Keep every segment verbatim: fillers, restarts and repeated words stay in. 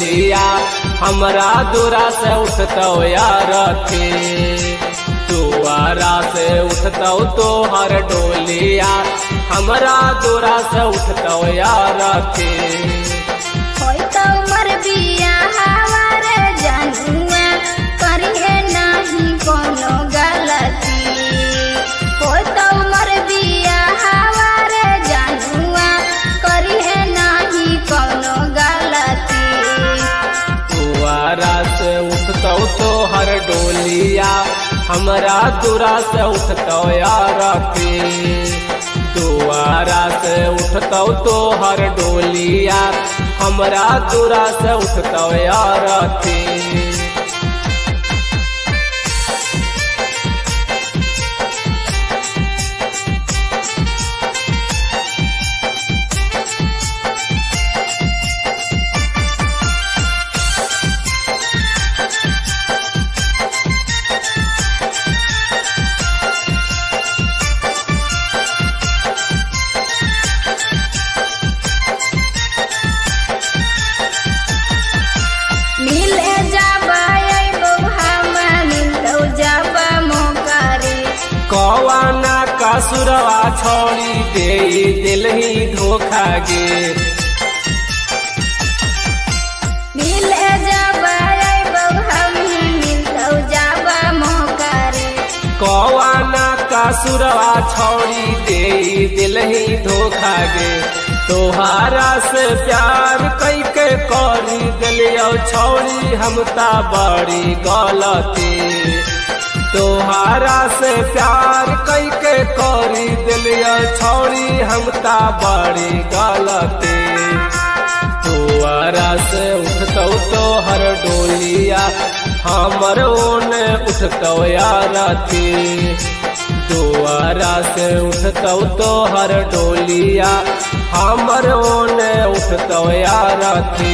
डोलिया हमरा दूरा से उठतौ यार थे दुआरा से उठतौ तो हर डोलिया हमरा दूरा से उठतौ यार थे होइतौ मर बिया हवार जनुआ करिए नाही कोनो गलती होइतौ मर बिया हवार जनुआ करिए नाही कोनो गलती दुआरा से उठतौ तो हर डोलिया हमरा दूरा से उठतौ यार थे दुआरा से उठतौ तो हर डोलिया हमरा दूरा से उठतौ यार थे कौवाना का सुरवा छोड़ी दे दिल ही धोखा गे मिले जाबा हम मिलतौ जाबा मोकारी कौवाना का सुरवा छोड़ी दे दिल ही धोखा गे तोहारा से प्यार कई के करी दिलियो छोड़ी हम ता बड़ी गलती तोहारा से प्यार कई के करी दिलिया छोड़ी हम ता बड़ी गलती तोहारा से उठतौ तो हर डोलिया हमर ओने उठतौ यार थे तोहारा से उठतौ तो हर डोलिया हमर ओने उठतौ यार थे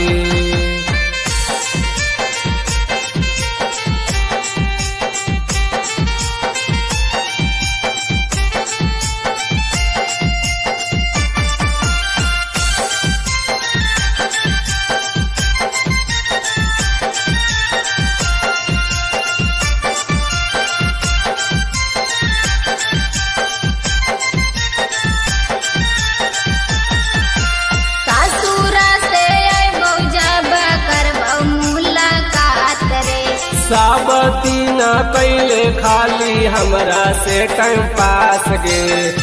सब दिन कैले खाली हमरा से टाइम पास गे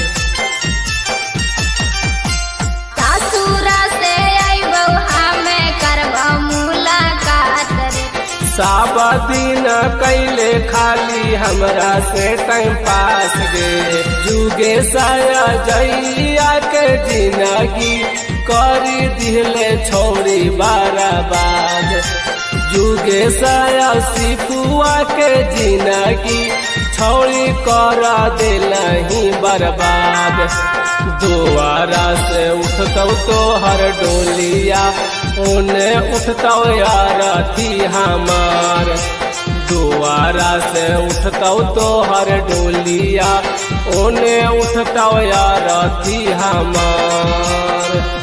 सासुरा से आइबौ हमे करबौ मुलाकात रे सब दिन कैले खाली हमरा से टाइम पास गे जुगे साया जइया के जिंदगी करी दिले छोड़ी बाराबाद जुगे साया सिपुआ के जिंदगी छोड़ी करा दिलही बर्बाद दुआरा से उठतौ तो हर डोलिया ओने उठतौ यार थी हमार दुआरा से उठतौ तो हर डोलिया ओने उठतौ यार थी हमार।